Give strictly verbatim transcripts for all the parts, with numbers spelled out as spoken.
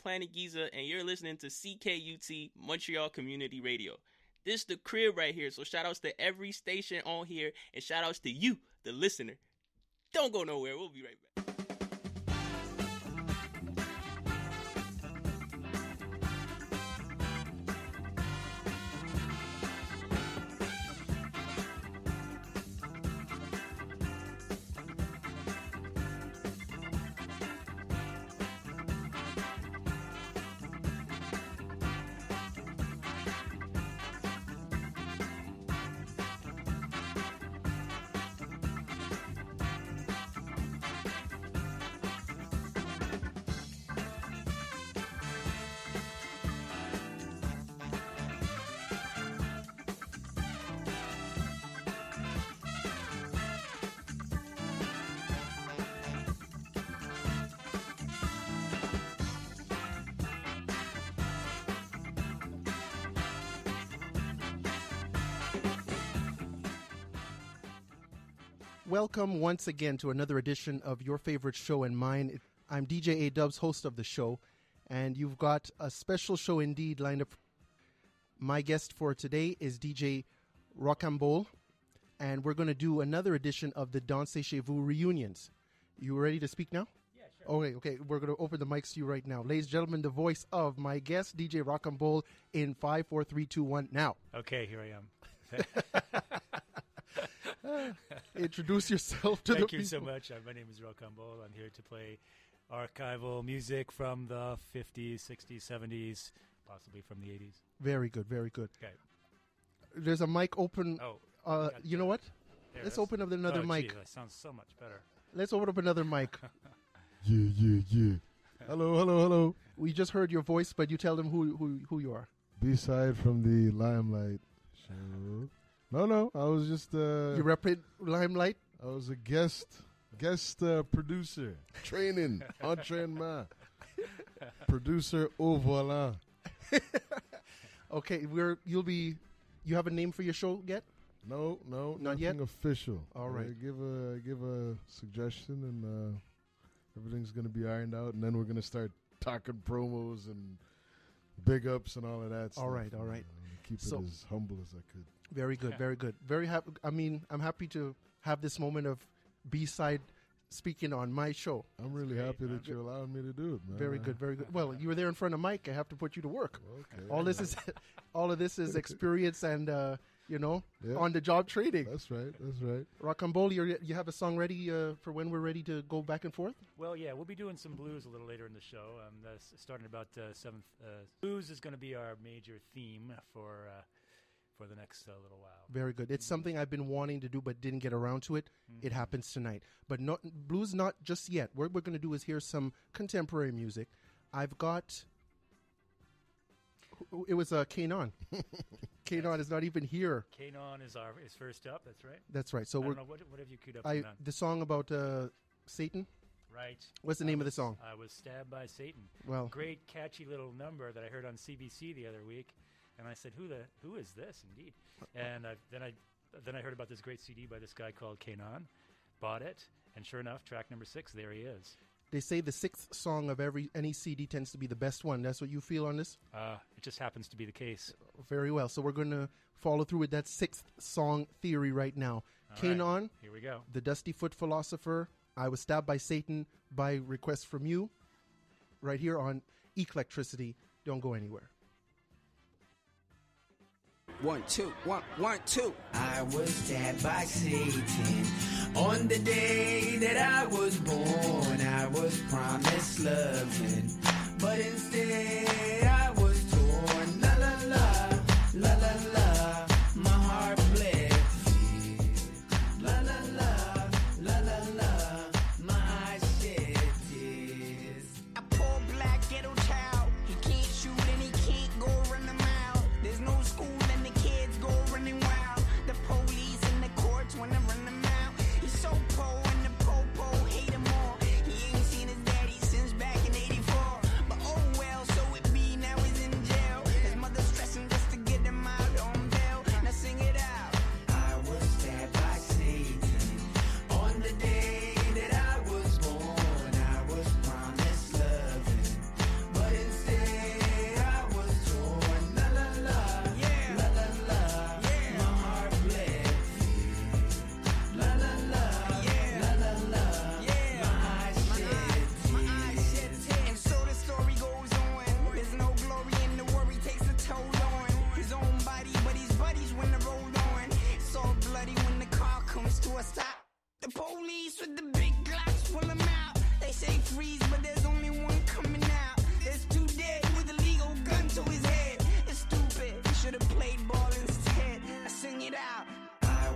Planet Giza, and you're listening to C K U T, Montreal Community Radio. This the crib right here, so shout outs to every station on here, and shout outs to you, the listener. Don't go nowhere. We'll be right back. Welcome once again to another edition of your favorite show and mine. I'm D J A-Dubs, host of the show, and you've got a special show indeed lined up. My guest for today is D J Rocambole, and we're going to do another edition of the Dansez Chez Vous reunions. You ready to speak now? Yeah, sure. Okay, okay. We're going to open the mics to you right now. Ladies and gentlemen, the voice of my guest, D J Rocambole, in five, four, three, two, one, now. Okay, here I am. Introduce yourself to Thank the you people. so much. Uh, my name is Rocambole. I'm here to play archival music from the fifties, sixties, seventies, possibly from the eighties. Very good, very good. Okay. There's a mic open. Oh, uh, got you know what? There, Let's that's- open up another oh, mic. Geez, that sounds so much better. Let's open up another mic. Yeah, yeah, yeah. Hello, hello, hello. We just heard your voice, but you tell them who who, who you are. B-side from the Limelight show. No, no, I was just uh, You represent Limelight? I was a guest guest uh, producer, training, entraînement, producer au volant. Okay, we're you'll be. You have a name for your show yet? No, no, Not nothing yet? official. All right. I give a I give a suggestion, and uh, everything's gonna be ironed out, and then we're gonna start talking promos and big ups and all of that. All stuff. right, all right. Uh, keep So- it as humble as I could. Very good, very good. Very happy. I mean, I'm happy to have this moment of B-side speaking on my show. I'm really great, happy man. that you're allowing me to do it, man. Very good, very good. Well, you were there in front of Mike. I have to put you to work. Okay. All this is, all of this is experience and uh, you know, Yeah. on the job training. That's right. That's right. Rocambole, you you have a song ready uh, for when we're ready to go back and forth? Well, yeah, we'll be doing some blues a little later in the show. Um, that's starting about uh, seventh. Uh, blues is going to be our major theme for uh, for the next uh, little while. Very good. It's something I've been wanting to do but didn't get around to it. Mm-hmm. It happens tonight. But not, blues not just yet. What we're going to do is hear some contemporary music. I've got... It was uh, Kanon. Kanon is not even here. Kanon is our is first up. That's right. That's right. So I we're don't know what what have you queued up? I Kanon? the song about uh, Satan. Right. What's the I name of the was- song? I was stabbed by Satan. Well, Great catchy little number that I heard on C B C the other week, and I said, "Who the who is this?" Indeed, and I, then I then I heard about this great C D by this guy called Kanon, bought it, and sure enough, track number six, there he is. they say the sixth song of every any C D tends to be the best one. That's what you feel on this? Uh, it just happens to be the case. Very well. So we're going to follow through with that sixth song theory right now. All Kanon, right, here we go. The Dusty Foot Philosopher, I Was Stabbed by Satan by request from you, right here on Eclectricity. Don't go anywhere. One, two, one, one, two. I was stabbed by Satan on the day that I was born. I was promised loving, but instead I was torn. La la la, la la la, my heart bled. La la la, la la la, my eyes shed tears. A poor black ghetto child. He can't shoot and he can't go run a mile. There's no school and the kids go running wild. The police and the courts wanna run him out. He's so poor and the po-po hate him all. He ain't seen his daddy since back in eighty-four. But oh well, so it be now. His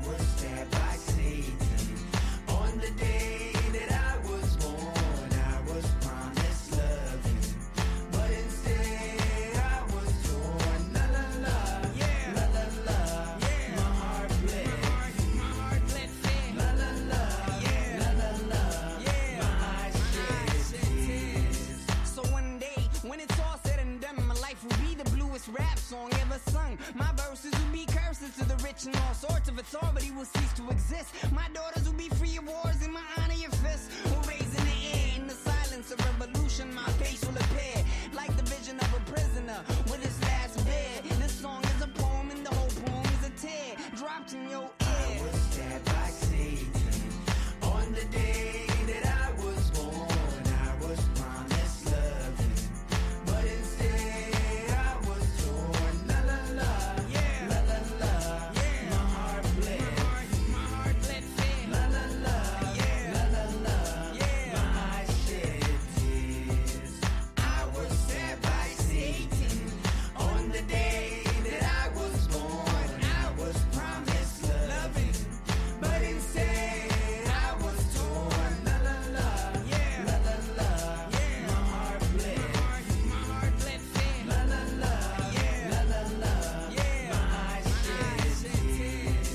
was stabbed by Satan. On the day that I was born, I was promised loving, but instead I was torn. La la la, yeah. La la la, yeah. My heart bled. My heart, my heart bled fair. La la la, yeah. La la la, yeah. My eyes shed tears. So one day, when it's all said and done, my life will be the bluest rap song ever sung. My verses will be curses to the rich and all sorts of authority will cease to exist. My daughters will be free of wars in my honor your fists will raise in the air. In the silence of revolution, my face will appear like the vision of a prisoner with his last bed. This song is a poem and the whole poem is a tear dropped in your I ear. was stabbed by Satan. On the day that I was born, I was promised loving, but instead I was torn. La la la, yeah. La la la, yeah. My heart bled. My heart, my heart bled fair. La la la, yeah. La la la, yeah. My eyes shed tears. I was stabbed by Satan. On the day that I was born, I was promised loving, but instead I was torn. La la la, yeah. La la la, yeah. My heart bled. My heart, my heart bled fair. La la la, yeah. La la la, yeah. My eyes shed tears.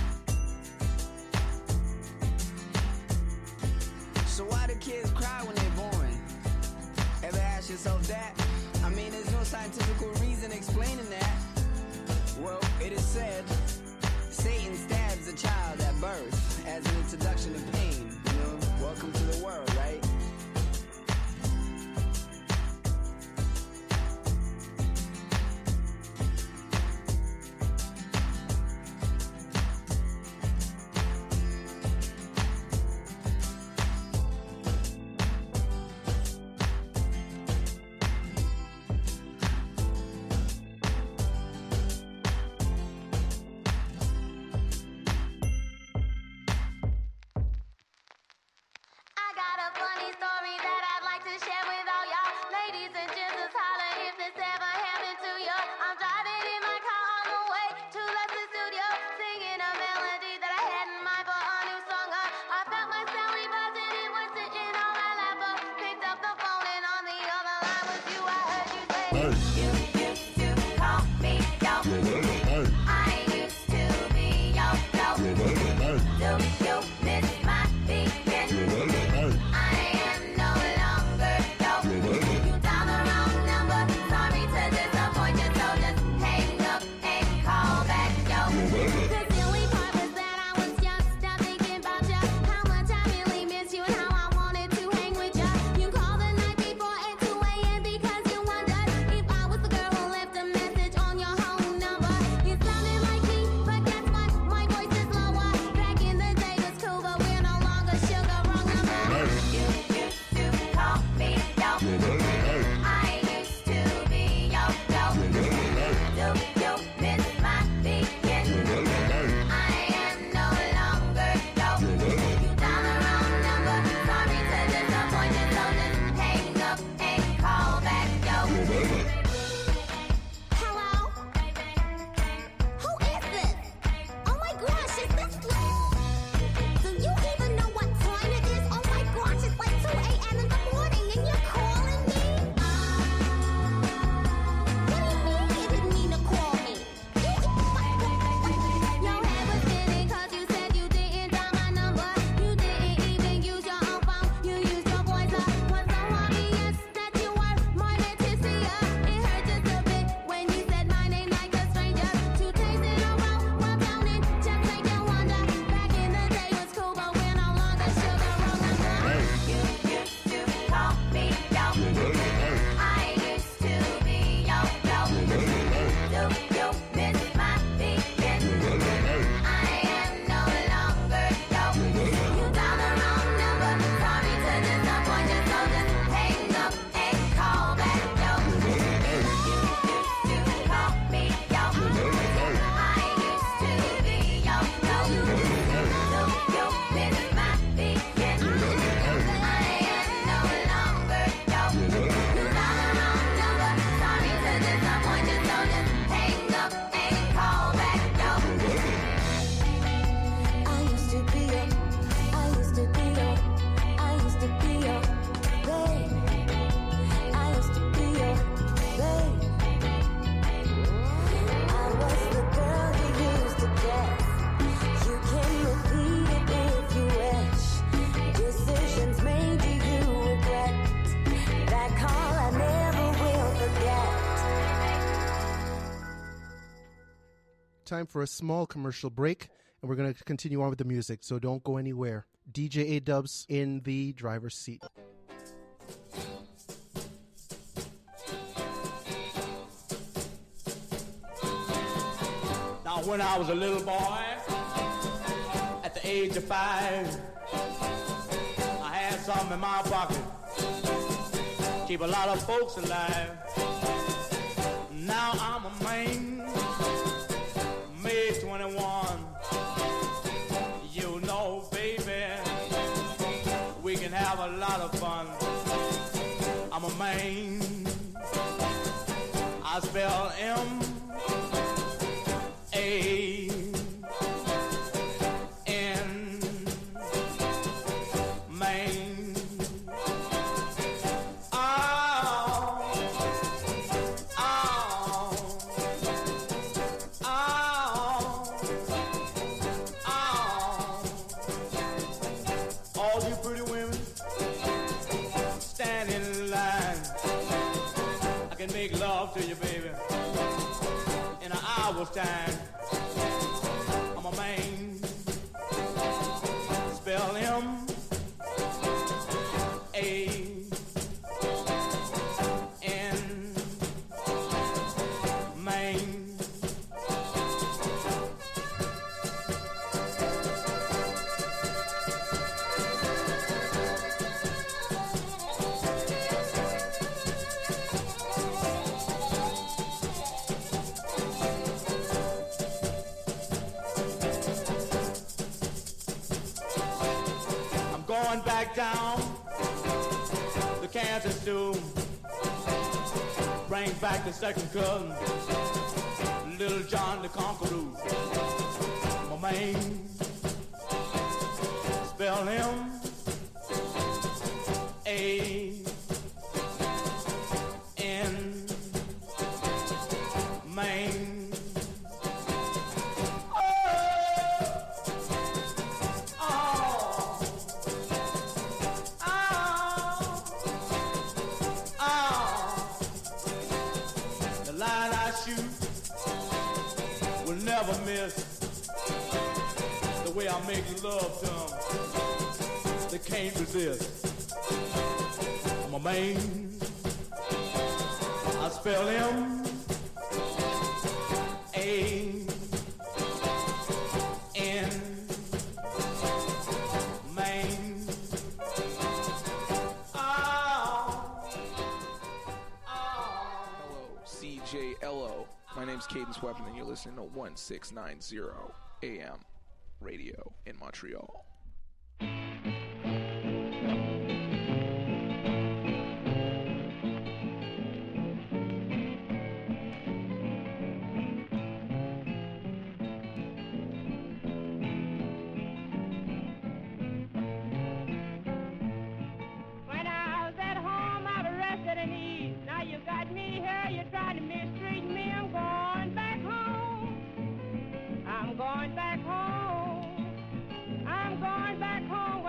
So why do kids cry when they're born? Ever ask yourself that? I mean, there's no scientific reason explaining that. Well, it is said Satan stabs a child at birth as an introduction to pain. You know, welcome to the world, right? I got a funny story that I'd like to share with all y'all. Ladies and gents, holler if this ever happened to you. I'm driving in my car on the way to the studio, singing a melody that I had in mind for a new song. Uh, I felt myself rebuzzing, it was sitting on my lap. Uh, picked up the phone and on the other line was you. I heard you say, you used to call me yo. I used to be yo yo. Do you miss my beacon? I am no longer yo. You dialed the wrong number. Sorry to disappoint you, so just hang up and call back yo. The silly part was that I was just stop thinking about ya. How much I really miss you and how I wanted to hang with ya. You called the night before at two a.m. because you wondered if I was the girl who time for a small commercial break, and we're going to continue on with the music, so don't go anywhere. D J A-Dubs in the driver's seat. Now, when I was a little boy, at the age of five, I had something in my pocket, keep a lot of folks alive. Now I'm a man, made twenty-one. You know, baby, we can have a lot of fun. I'm a man, I spell M A N, man. Oh, oh, oh, oh. All you pretty women stand in line. I can make love to you, baby, in an hour's time. I'm a man, spell M A N, man. Going back down to Kansas to bring back the second cousin, Little John the Conqueror. My man, spell him A N, man. Never miss the way I make love to them. They can't resist. I'm a man, I spell him A N, man. Oh, oh. Hello, C J L O. My name's Cadence Weapon, and you're listening to one six nine zero A M radio in Montreal. When I was at home, I was rested and ease. Now you got me here, you're trying to mistreat me. I'm going back home. I'm going back home. I'm going back home.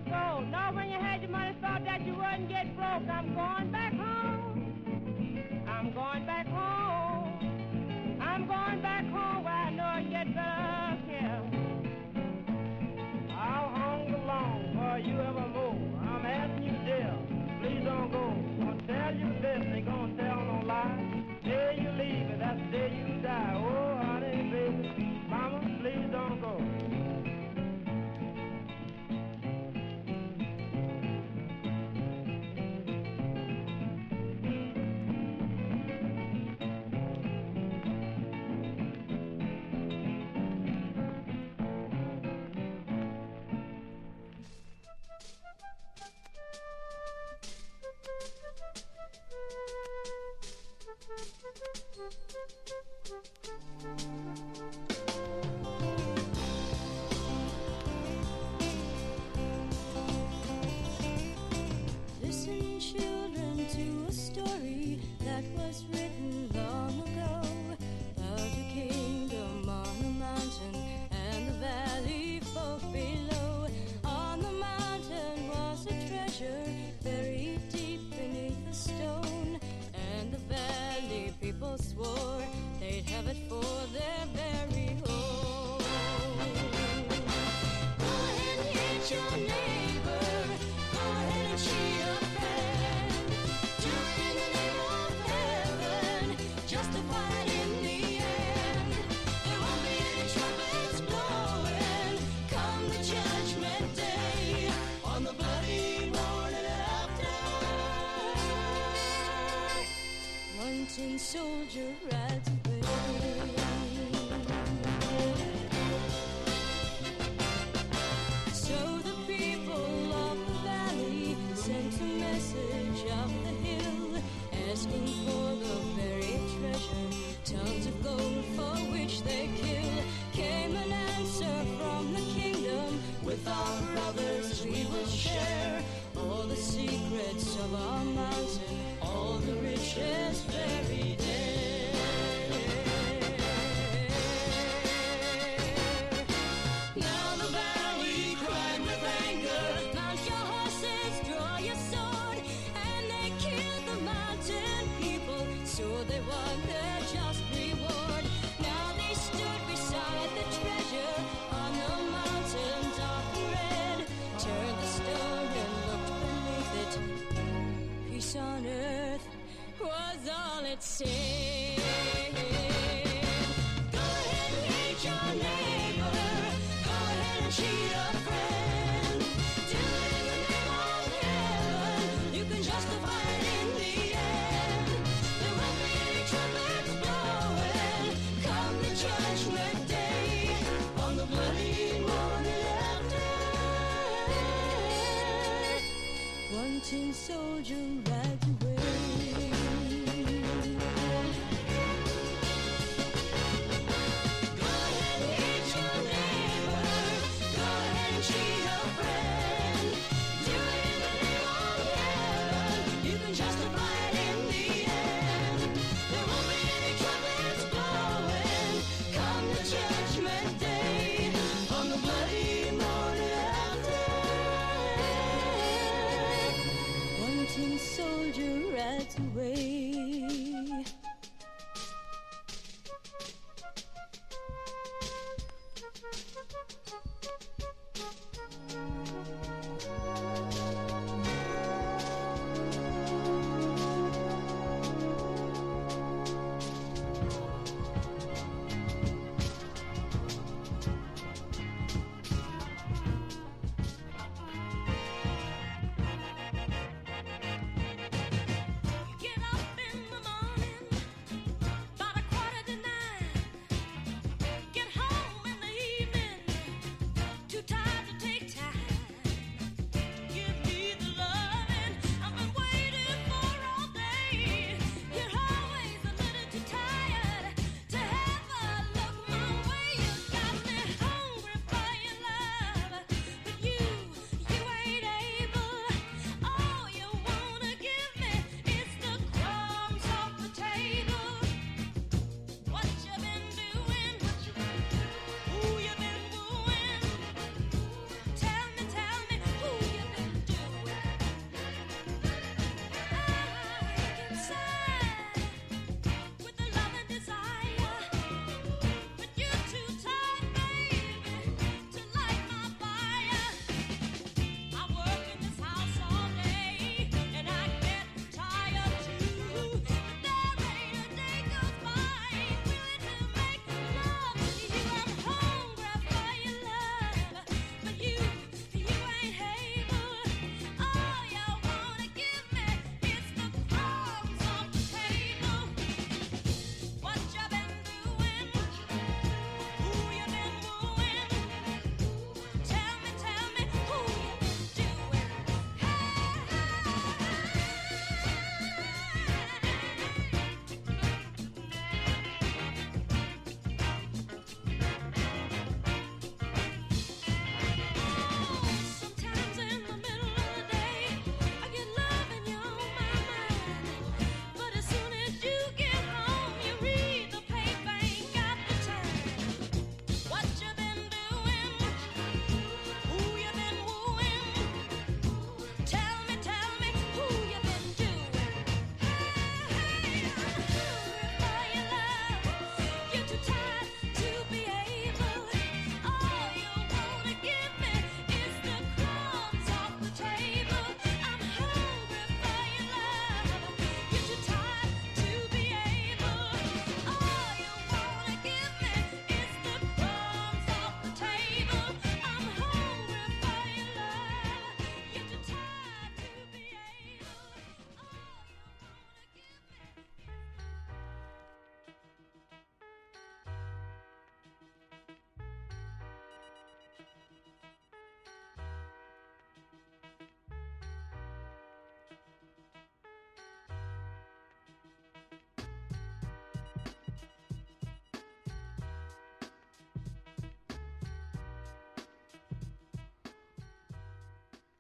go. No, when you had your money, thought that you wouldn't get broke. I'm going back home. I'm going back home. I'm going back home where I know I get better care. How hung long for you ever move? I'm asking you, dear, please don't go. Gonna tell you this, ain't gonna tell no lie. Day you leave it, that's the day you die. Oh, honey, baby, mama, please don't go. Listen, children, to a story that was written long ago about a kingdom on a mountain and the valley folk below. On the mountain was a treasure buried deep beneath a stone, and the valley people swore they'd have it for their very own. Go ahead and hit your neighbor. Go ahead and cheat a friend. Do it in the name of heaven. Justify it in the end. There won't be any trumpets blowing come the judgment day on the bloody morning after. One tin soldier rides away. So the people of the valley sent a message up the hill, asking for the buried treasure, tons of gold for which they kill. Came an answer from the kingdom, with our brothers we will share all the secrets of our mountain, all the riches buried there. Now the valley cried with anger, mount your horses, draw your sword, and they killed the mountain people, so they won their just reward. Now they stood beside the treasure on the mountain dark and red, turned the stone and looked beneath it. Peace on earth was all it said. Go ahead and hate your neighbor. Go ahead and cheat a friend. Do it in the name of heaven. You can justify it in the end. There won't be any trumpets blowing come the judgment day on the bloody morning after. One tin soldier rides away. Go ahead and hate your neighbor. Go ahead and cheat a friend. Do it in the name of heaven. You can justify it in the end. There won't be any trumpets blowing come the judgment day on the bloody morning after. One tin soldier rides away. Get up in the morning, about a quarter to nine. Get home in the evening, too tired to take time. Give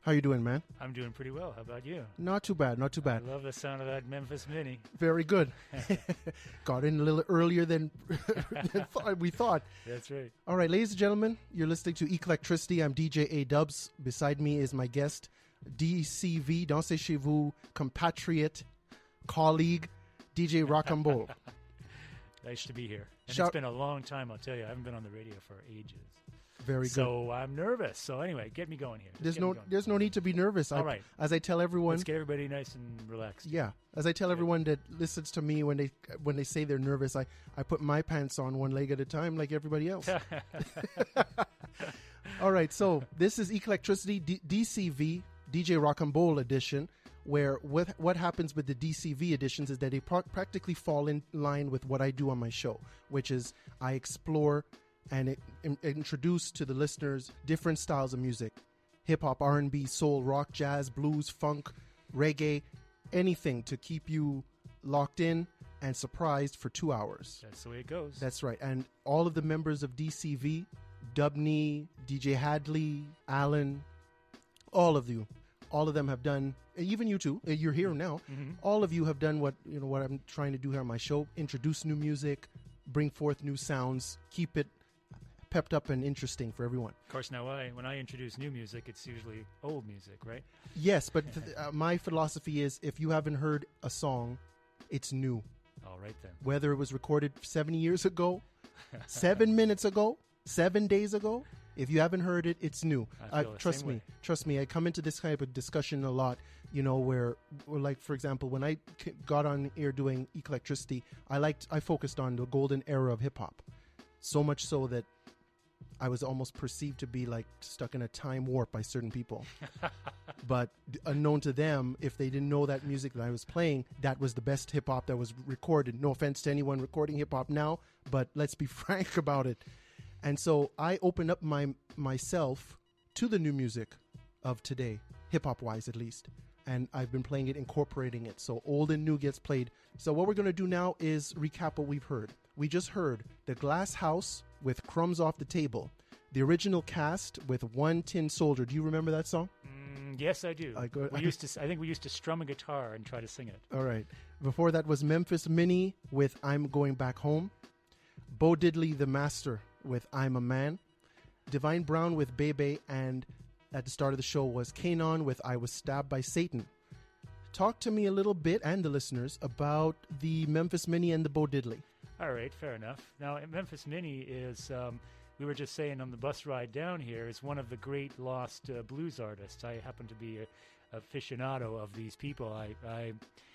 How you doing, man? I'm doing pretty well. How about you? Not too bad, not too bad. I love the sound of that Memphis Mini. Very good. Got in a little earlier than, than th- we thought. That's right. All right, ladies and gentlemen, you're listening to Eclectricity. I'm D J A-Dubs. Beside me is my guest, D C V, Dansez Chez Vous, compatriot, colleague, D J Rocambole. Nice to be here. And Shout- it's been a long time, I'll tell you. I haven't been on the radio for ages. Very good. So I'm nervous. So anyway, get me going here. There's Get no me going. there's no need to be nervous. All I, right. As I tell everyone, Let's get everybody nice and relaxed. yeah, as I tell everyone that listens to me when they when they say they're nervous, I, I put my pants on one leg at a time like everybody else. All right, so this is Eclectricity D- DCV, D J Rocambole edition, where what, what happens with the D C V editions is that they pro- practically fall in line with what I do on my show, which is I explore and it, in, introduce to the listeners different styles of music. Hip-hop, R and B, soul, rock, jazz, blues, funk, reggae, anything to keep you locked in and surprised for two hours. That's the way it goes. That's right. And all of the members of D C V, Dubney, D J Hadley, Alan, all of you, all of them have done, even you two, uh, you're here now, Mhm. all of you have done what, you know, what I'm trying to do here on my show, introduce new music, bring forth new sounds, keep it pepped up and interesting for everyone. Of course, now I, when I introduce new music, it's usually old music, right? Yes, but th- uh, my philosophy is if you haven't heard a song, it's new. All right, then. Whether it was recorded seventy years ago, seven minutes ago, seven days ago, if you haven't heard it, it's new. I Uh, feel the trust same me. way. Trust me. I come into this type of discussion a lot, you know, where, where like, for example, when I c- got on air doing Eclectricity, I liked, I focused on the golden era of hip-hop. So much so that I was almost perceived to be like stuck in a time warp by certain people. But d- unknown to them, if they didn't know that music that I was playing, that was the best hip hop that was recorded. No offense to anyone recording hip hop now, but let's be frank about it. And so I opened up my myself to the new music of today, hip hop wise at least. And I've been playing it, incorporating it. So old and new gets played. So what we're going to do now is recap what we've heard. We just heard The Glass House with Crumbs Off the Table. The original cast with One Tin Soldier. Do you remember that song? Mm, yes, I do. I go- we used to. s- I think we used to strum a guitar and try to sing it. All right. Before that was Memphis Mini with I'm Going Back Home. Bo Diddley the Master with I'm a Man. Divine Brown with Bebe. And at the start of the show was Kanon with I Was Stabbed by Satan. Talk to me a little bit, and the listeners, about the Memphis Mini and the Bo Diddley. All right, fair enough. Now, Memphis Mini is, um, we were just saying on the bus ride down here, is one of the great lost uh, blues artists. I happen to be a aficionado of these people. I, I,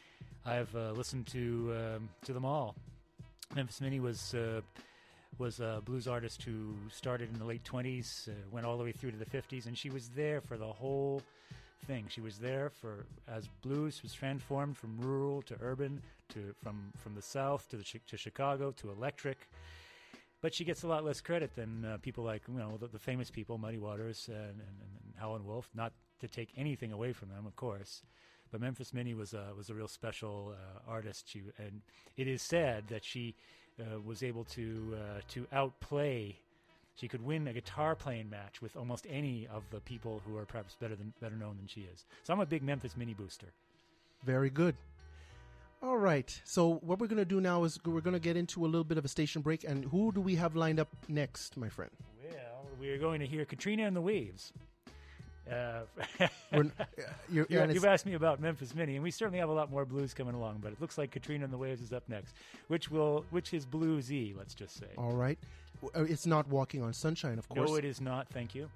I've uh, listened to um, to them all. Memphis Mini was uh, was a blues artist who started in the late twenties, uh, went all the way through to the fifties, and she was there for the whole thing. She was there for as blues was transformed from rural to urban, to from from the South to the to Chicago to electric. But she gets a lot less credit than uh, people like, you know, the, the famous people, Muddy Waters and, and, and Howlin' Wolf. Not to take anything away from them, of course. But Memphis Mini was a was a real special uh, artist. She, and it is said that she uh, was able to uh, to outplay. She could win a guitar playing match with almost any of the people who are perhaps better than better known than she is. So I'm a big Memphis Mini booster. Very good. All right. So what we're going to do now is we're going to get into a little bit of a station break. And who do we have lined up next, my friend? Well, we are going to hear Katrina and the Waves. Uh, We're- you're- Yeah, and it's- you've asked me about Memphis Mini, and we certainly have a lot more blues coming along. But it looks like Katrina and the Waves is up next, which will which is bluesy. Let's just say. All right. W- uh, It's not Walking on Sunshine, of course. No, it is not. Thank you.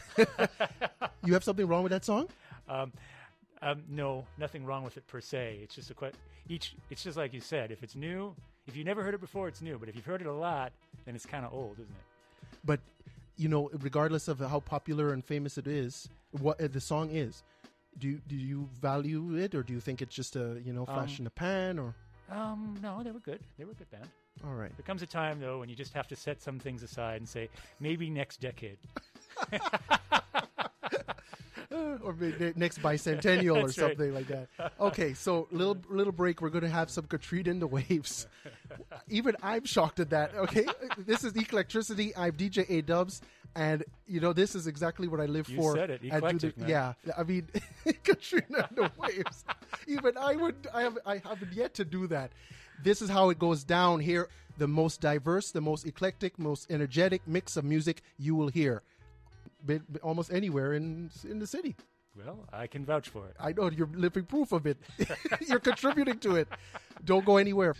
You have something wrong with that song? Um, um, no, nothing wrong with it per se. It's just a que- each. It's just like you said. If it's new, if you never heard it before, it's new. But if you've heard it a lot, then it's kind of old, isn't it? But, you know, regardless of how popular and famous it is, what uh, the song is, do you, do you value it, or do you think it's just a, you know, flash Um, in the pan, or? Um, no, they were good. They were a good band. All right. There comes a time though when you just have to set some things aside and say maybe next decade. Or maybe next bicentennial or That's right. something like that. Okay, so little little break. We're going to have some Katrina and the Waves. Even I'm shocked at that. Okay, this is Eclectricity. I'm D J A-Dubs, And, you know, this is exactly what I live You for. said it. And do Eclectic, the- man. Yeah. I mean, Katrina and the Waves. Even I would, I, have, I haven't yet to do that. This is how it goes down here. The most diverse, the most eclectic, most energetic mix of music you will hear. Be- be- almost anywhere in in the city. Well, I can vouch for it. I know you're living proof of it. You're contributing to it. Don't go anywhere.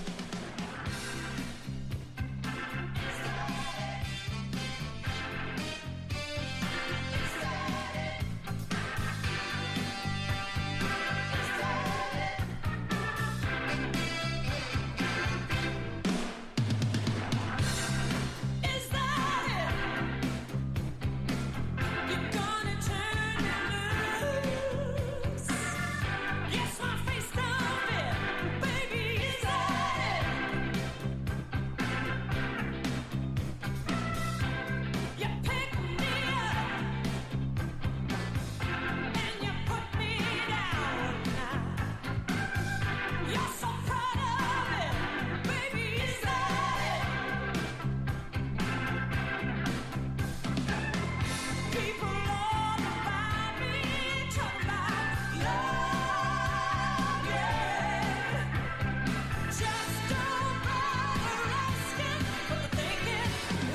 Is that it? You're gonna turn me loose. Yes, my face don't fit, baby. Is that it? You pick me up and you put me down. You're so proud of it, baby. Is that it? People all around me talk about love, yeah. Just don't bother asking what they're thinking.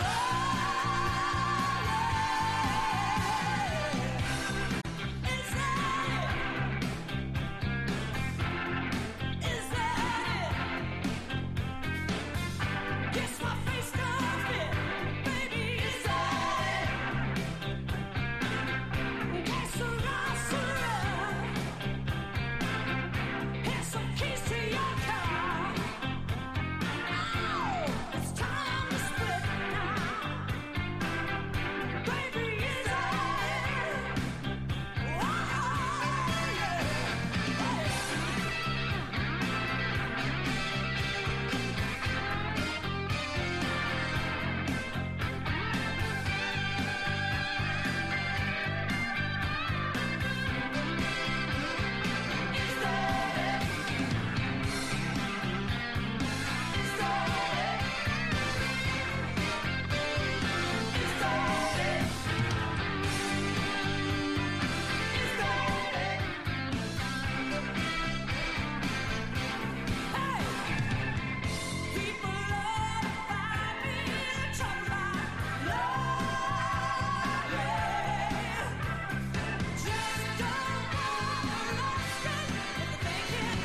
Is that it? Is that it? Guess my face don't fit, baby. Is that it? Que sera, sera. Here's some keys to your car. Oh, it's time to split now. Baby, is that it? Oh, yeah. People all around me talk about love, yeah. Just don't bother asking what they're thinking.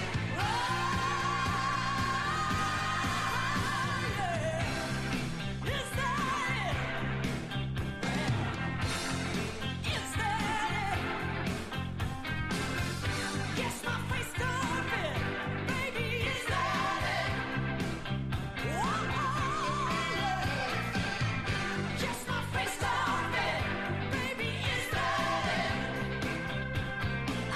Oh, yeah. Is that it? Is that it? Guess my face don't fit, baby. Is that it? Yes, my face don't fit, baby. Is that it?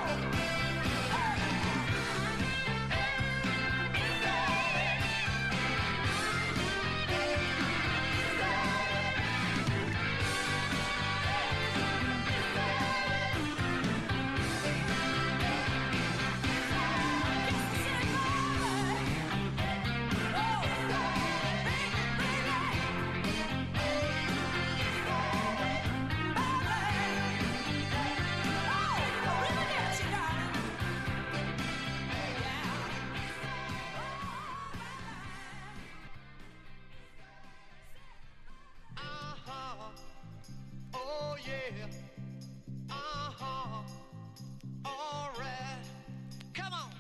Uh-huh. Oh yeah. Uh-huh. All right. Come on.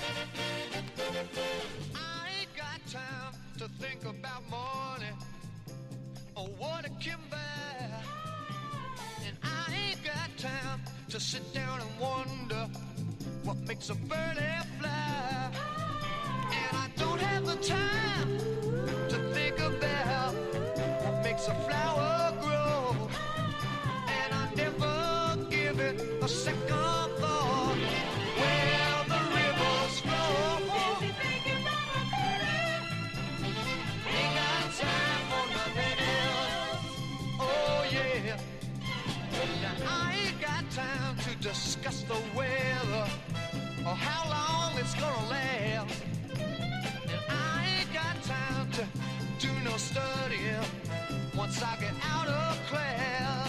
I ain't got time to think about money or what it can buy. And I ain't got time to sit down and wonder what makes a birdie fly. And I don't have the time to think about what makes a flower grow. And I never give it a second thought where the rivers flow. Ain't got time for nothing else. Oh yeah. Now I ain't got time to discuss the weather or how long it's gonna last. And I ain't got time to do no studying once I get out of class.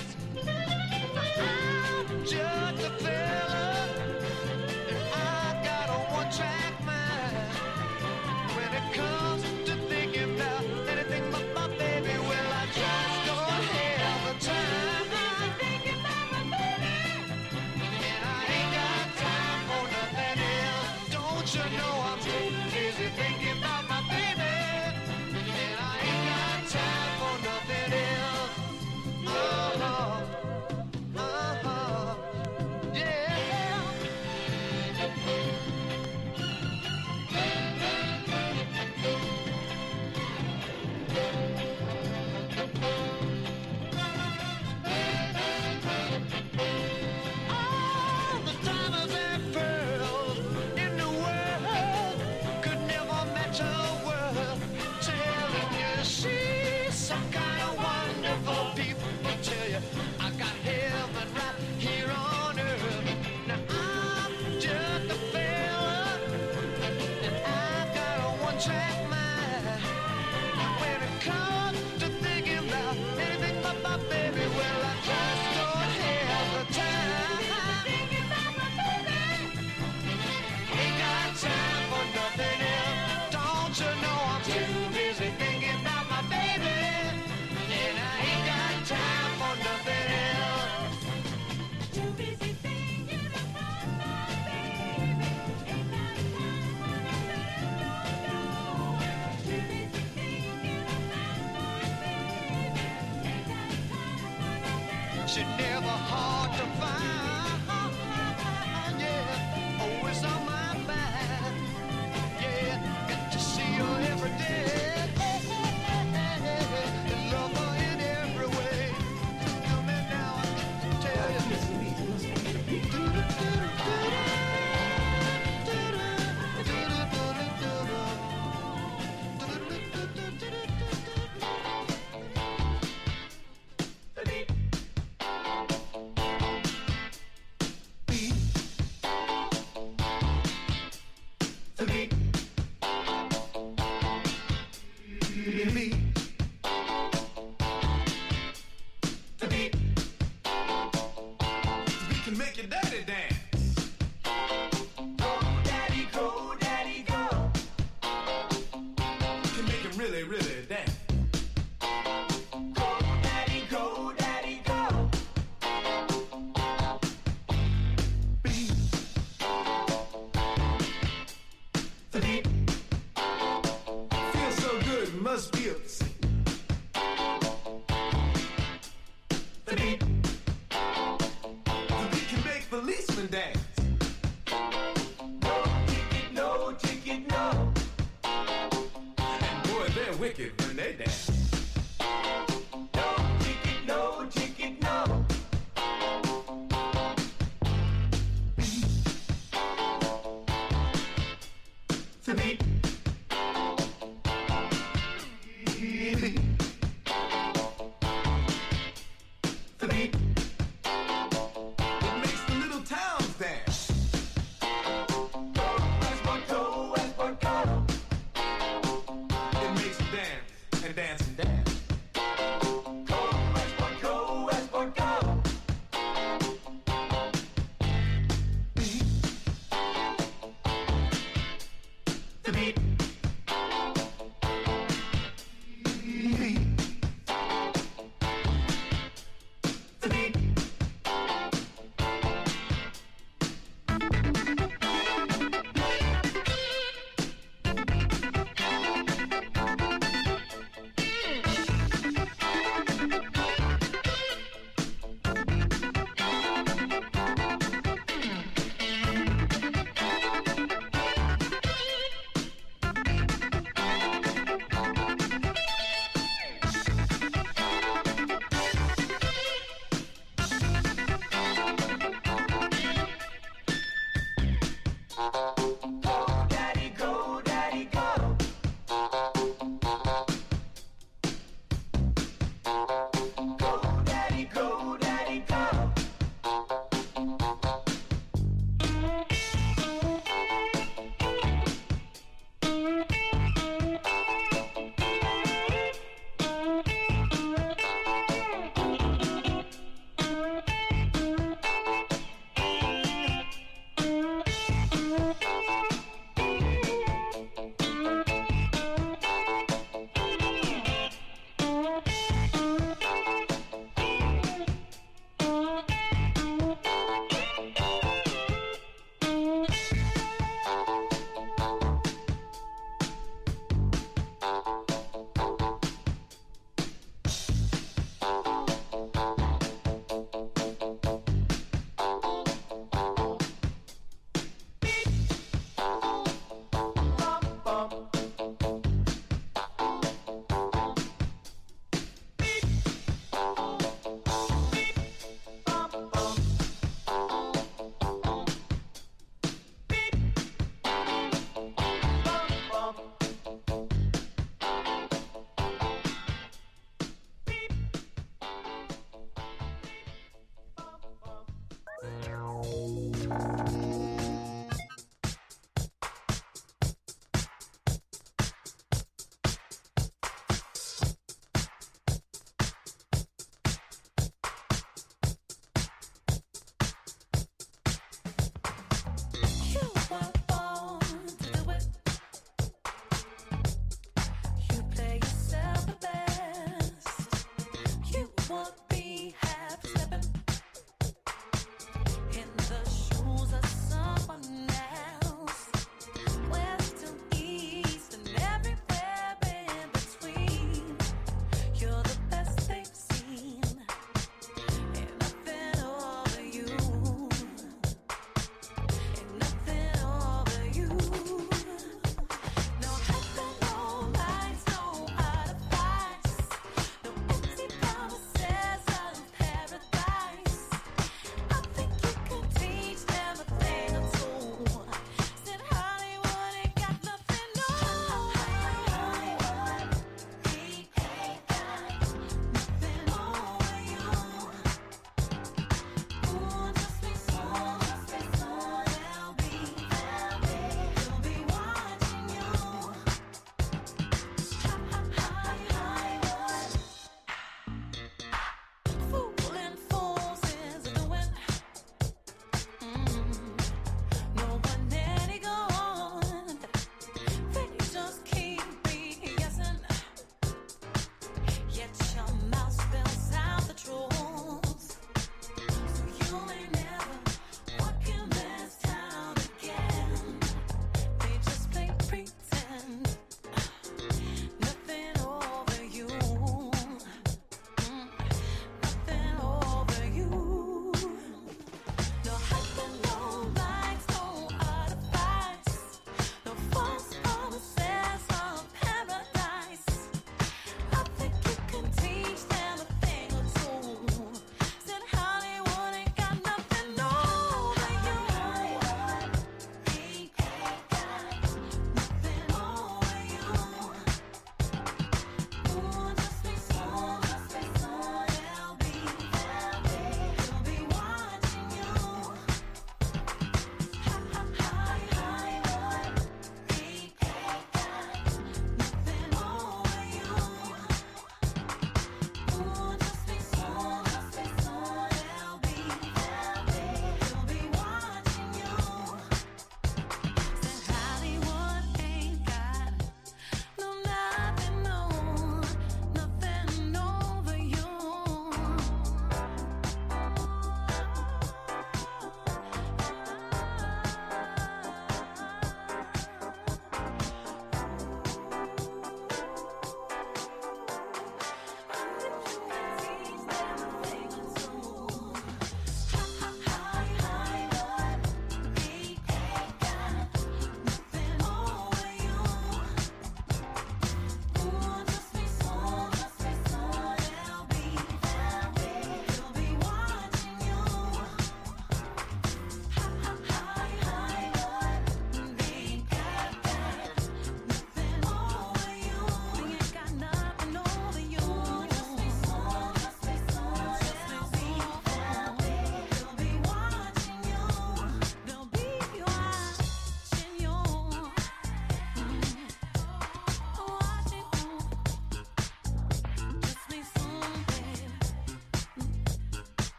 I'm just a fella, and I got a one-track mind. When it comes to thinking about anything but my baby, well, I just don't have the time. Thinking about my baby, and I ain't got time for nothing else. Don't you know I'm too busy thinking about my baby, and I ain't got time for nothing else. Uh-huh, uh-huh, yeah. All the diamonds and pearls in the world could never match a word. Telling you she's some kind of wonderful people. Tell you I got heaven right here on earth. Now I'm just a fella, and I got a one-track mind. When it comes to thinking about anything but my baby, well, I just don't have the time. Thinking about my baby, ain't got time for nothing else. Don't you know I'm too busy thinking about my baby, and I ain't got time for nothing else. Too busy thinking about my baby, ain't got time for nothing else. Too busy thinking about my baby, ain't got time for nothing else. She never hard to find, yeah, always on my mind, yeah, got to see her every day, and love her in every way. Tell me now, I can tell you. Must be a the beat. The beat can make policemen dance. No ticket, no ticket, no. And boy, they're wicked when they dance. No ticket, no ticket, no. The beat. The beat. It makes the little towns dance. Esparto, Esparto. It makes them dance and dance and dance. Esparto, Esparto. Beat. The beat.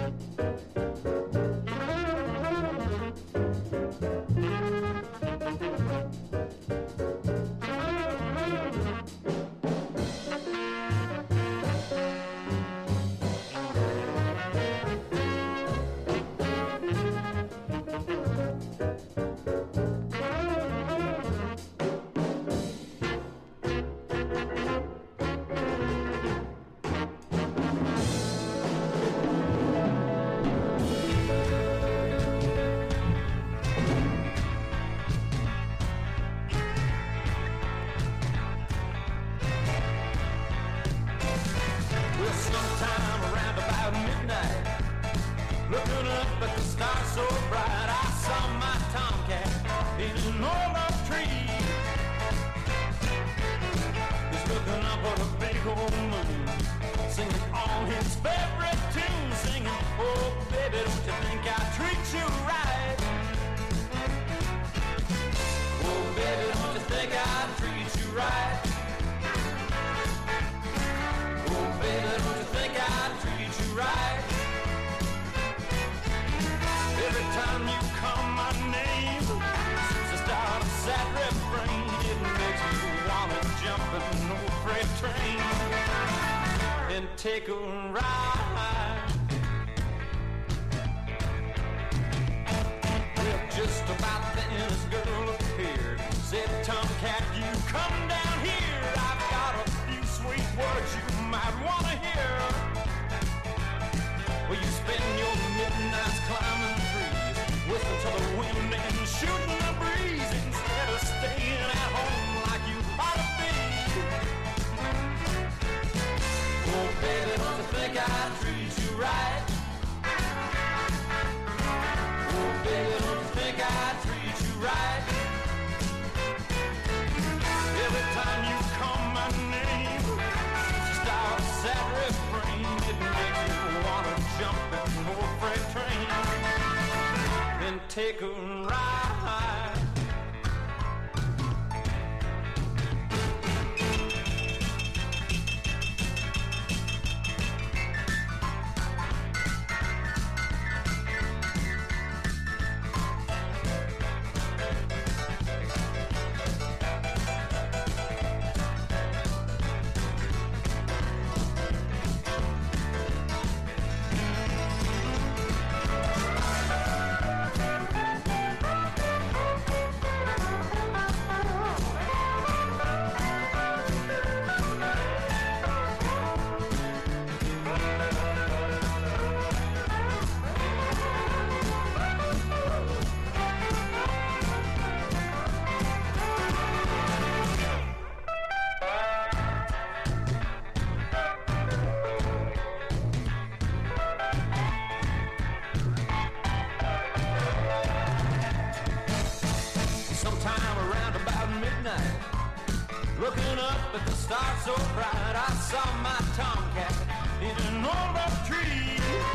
Well, sometime around about midnight, looking up at the stars so bright, I saw my tomcat in an old oak tree. He's looking up at a big old moon, singing all his favorite tunes, singing, oh baby, don't you think I treat you right? Oh baby, don't you think I treat you right? Baby, don't you think I treat you right? Every time you call my name, seems to start a sad refrain. It makes me wanna jump in an old freight train and take a ride. Well, just about then this girl appeared, said, Tomcat, you come down here. I've got a few sweet words you might want to hear. Well, you spend your midnights climbing trees, whistling to the wind and shooting the breeze, instead of staying at home like you ought to be. Oh, baby, don't you think I treat you right? Oh, baby, don't you think I treat you right? Every time you call my name, start a sad refrain. It makes me wanna jump in an old freight train and take a ride. Looking up at the stars so bright, I saw my tomcat in an old oak tree.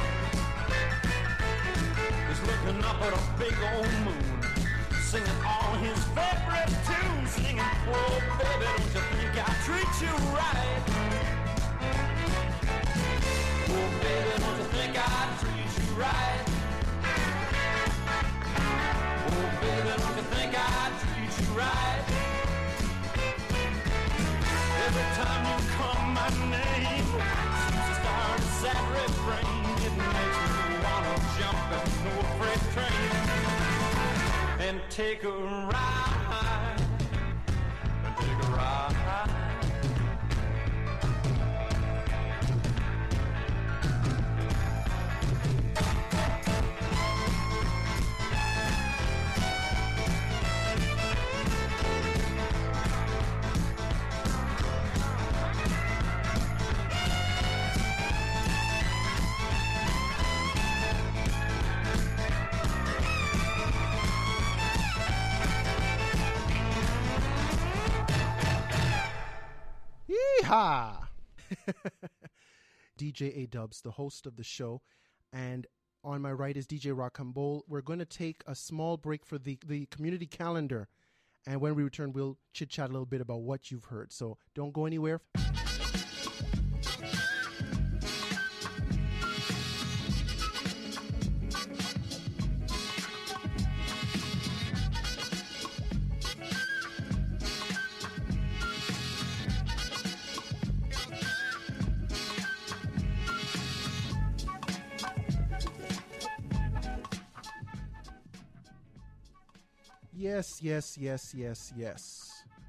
He's looking up at a big old moon, singing all his favorite tunes, singing, oh baby, don't you think I treat you right? Oh baby, don't you think I treat you right? Oh baby, don't you think I treat you right? Every time you call my name, seems to start a sad refrain. It makes me wanna jump in an old freight train and take a ride, and take a ride. Yeehaw! D J A-Dubs, the host of the show, and on my right is D J Rocambole. We're going to take a small break for the, the community calendar, and when we return, we'll chit-chat a little bit about what you've heard. So don't go anywhere. Yes, yes, yes, yes, yes.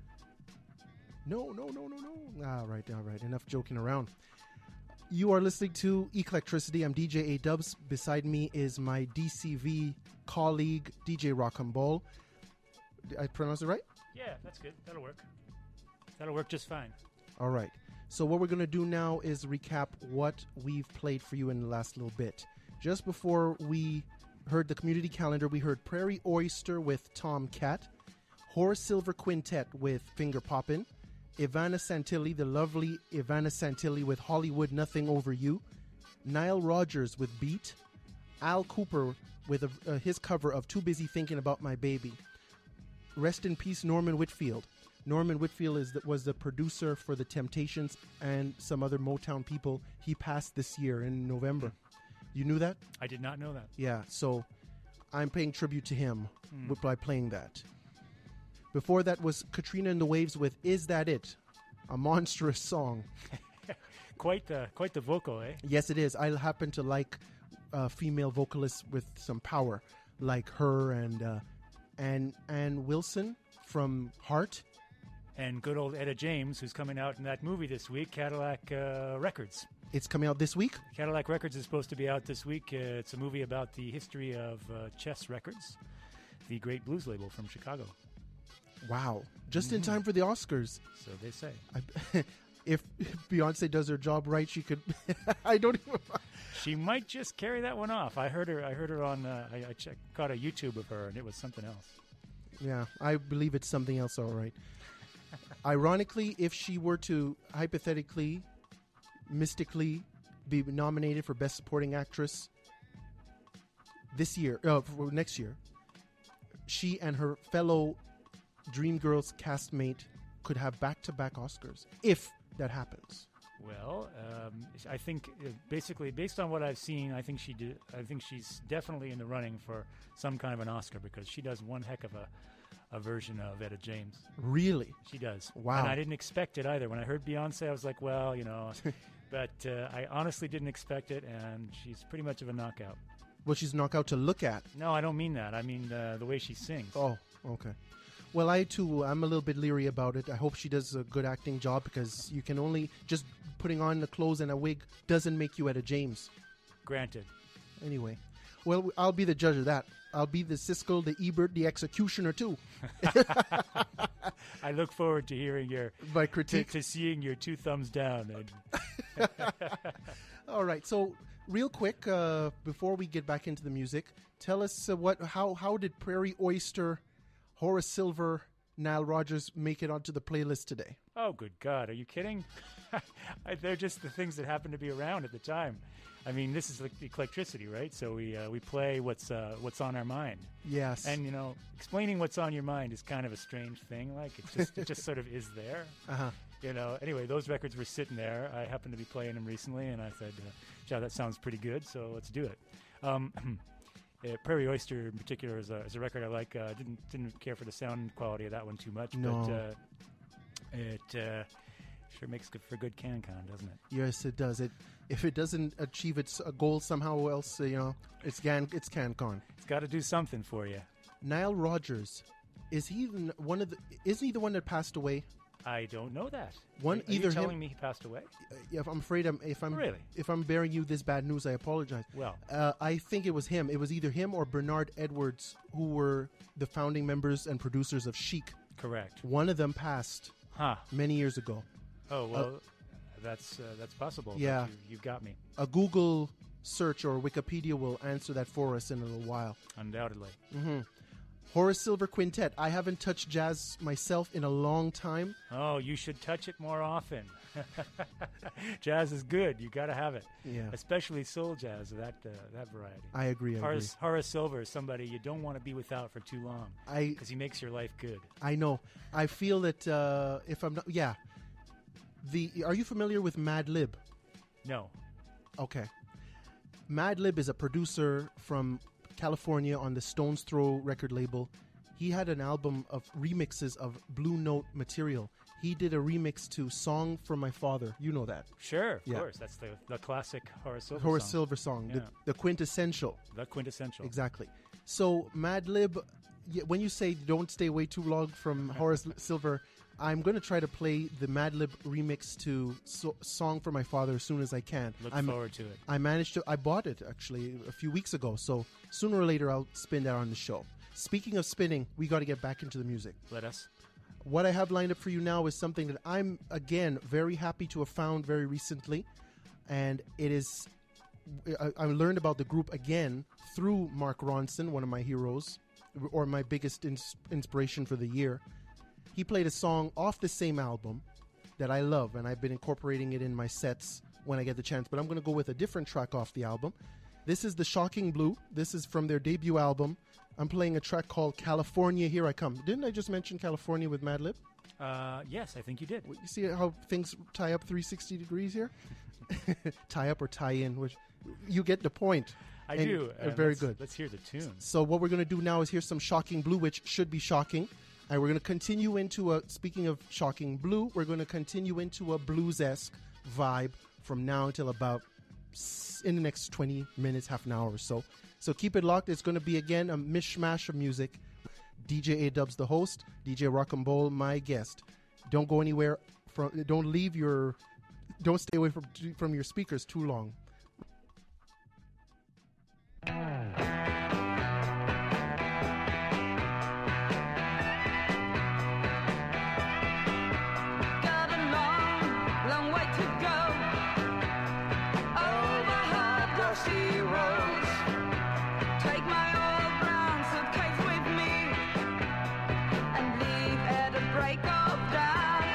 No, no, no, no, no. All right, all right. Enough joking around. You are listening to Eclectricity. I'm D J A-Dubs. Beside me is my D C V colleague, D J Rock'n'Ball. Did I pronounce it right? Yeah, that's good. That'll work. That'll work just fine. All right. So what we're going to do now is recap what we've played for you in the last little bit. Just before we heard the community calendar, we heard Prairie Oyster with Tom Cat, Horace Silver Quintet with Finger Poppin', Ivana Santilli, the lovely Ivana Santilli with Hollywood Nothing Over You, Nile Rodgers with Beat, Al Cooper with a, uh, his cover of Too Busy Thinking About My Baby. Rest in peace, Norman Whitfield. Norman Whitfield is the, was the producer for The Temptations and some other Motown people. He passed this year in November. You knew that? I did not know that. Yeah, so I'm paying tribute to him Hmm. with- by playing that. Before that was Katrina and the Waves with Is That It? A monstrous song. Quite the quite the vocal, eh? Yes, it is. I happen to like uh, female vocalists with some power, like her and uh, and Ann Wilson from Heart. And good old Etta James, who's coming out in that movie this week, Cadillac uh, Records. It's coming out this week? Cadillac Records is supposed to be out this week. Uh, it's a movie about the history of uh, Chess Records, the great blues label from Chicago. Wow. Just in Mhm. time for the Oscars. So they say. I, if Beyonce does her job right, she could... I don't even... She might just carry that one off. I heard her. I heard her on. Uh, I, I checked, caught a YouTube of her, and it was something else. Yeah, I believe it's something else, all right. Ironically, if she were to hypothetically, mystically be nominated for Best Supporting Actress this year, uh, for next year, she and her fellow Dreamgirls castmate could have back-to-back Oscars, if that happens. Well, um, I think uh, basically based on what I've seen, I think she did. I think she's definitely in the running for some kind of an Oscar because she does one heck of a, a version of Etta James. Really? She does. Wow. And I didn't expect it either. When I heard Beyonce, I was like, well, you know, but uh, I honestly didn't expect it, and she's pretty much of a knockout. Well, she's a knockout to look at. No, I don't mean that. I mean uh, the way she sings. Oh, okay. Well, I too, I'm a little bit leery about it. I hope she does a good acting job because you can only, just putting on the clothes and a wig doesn't make you Etta James. Granted. Anyway, well, I'll be the judge of that. I'll be the Siskel, the Ebert, the executioner too. I look forward to hearing your My critique. to, to seeing your two thumbs down. And All right, so real quick, uh, before we get back into the music, tell us uh, what, how, how did Prairie Oyster, Horace Silver, Nile Rodgers make it onto the playlist today? Oh, good God. Are you kidding? I, they're just the things that happen to be around at the time. I mean, this is like Eclectricity, right? So we uh, we play what's uh, what's on our mind. Yes. And, you know, explaining what's on your mind is kind of a strange thing. Like, it just, it just sort of is there. Uh-huh. You know, anyway, those records were sitting there. I happened to be playing them recently, and I said, uh, yeah, that sounds pretty good, so let's do it. Um, uh, Prairie Oyster, in particular, is a, is a record I like. I uh, didn't didn't care for the sound quality of that one too much, No. but uh, it uh, sure makes good for good CanCon, doesn't it? Yes, it does. It if it doesn't achieve its uh, goal somehow else, uh, you know, it's Gan, it's CanCon. It's got to do something for you. Nile Rodgers, is he the- one of the? Isn't he the one that passed away? I don't know that. One Are either you telling him. me he passed away? Uh, if I'm afraid I'm if I'm Really? if I'm bearing you this bad news, I apologize. Well. uh, I think it was him. It was either him or Bernard Edwards, who were the founding members and producers of Chic. Correct. One of them passed Huh. many years ago. Oh, well, Uh, that's uh, that's possible. but yeah. You, you've got me. A Google search or Wikipedia will answer that for us in a little while. Undoubtedly. hmm Horace Silver Quintet. I haven't touched jazz myself in a long time. Oh, you should touch it more often. Jazz is good. You got to have it. Yeah. Especially soul jazz, that uh, that variety. I agree. I Horace, Horace Silver is somebody you don't want to be without for too long. I- because he makes your life good. agree. I know. I feel that uh, if I'm not, yeah. The are you familiar with Mad Lib? No. Okay. Mad Lib is a producer from California on the Stones Throw record label. He had an album of remixes of Blue Note material. He did a remix to Song for My Father. You know that. Sure, of Yeah. course. That's the, the classic Horace Silver Horace song. Silver song, Yeah. the, the quintessential. The quintessential. Exactly. So Mad Lib yeah, when you say don't stay away too long from Horace Silver, I'm going to try to play the Madlib remix to so- Song for My Father as soon as I can. Look I'm, forward to it. I managed to, I bought it actually a few weeks ago, so sooner or later I'll spin that on the show. Speaking of spinning, we got to get back into the music. Let us. What I have lined up for you now is something that I'm, again, very happy to have found very recently. And it is, I, I learned about the group again through Mark Ronson, one of my heroes, or my biggest ins- inspiration for the year. He played a song off the same album that I love, and I've been incorporating it in my sets when I get the chance. But I'm going to go with a different track off the album. This is The Shocking Blue. This is from their debut album. I'm playing a track called California, Here I Come. Didn't I just mention California with Madlib? Uh, yes, I think you did. You see how things tie up three hundred sixty degrees here? Tie up or tie in, which you get the point. I and do. Uh, Uh, very let's, good. Let's hear the tune. So what we're going to do now is hear some Shocking Blue, which should be shocking. And we're going to continue into a, speaking of Shocking Blue, we're going to continue into a blues-esque vibe from now until about s- in the next twenty minutes, half an hour or so. So keep it locked. It's going to be, again, a mishmash of music. D J A-Dubs the host, D J Rock'n'Bowl my guest. Don't go anywhere. From, don't leave your... Don't stay away from, from your speakers too long. Got a long, long way to go over hard, dusty roads. Take my old brown suitcase with me and leave at a break of dawn.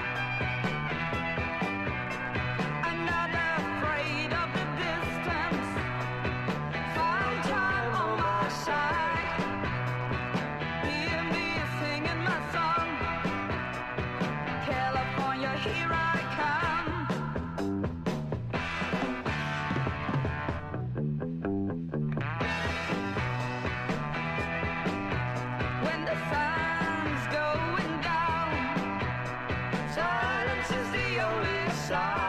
I'm not afraid of the distance. Find time on my side. Hear me singing my song. California, here I come. When the sun's going down, silence is the only sign.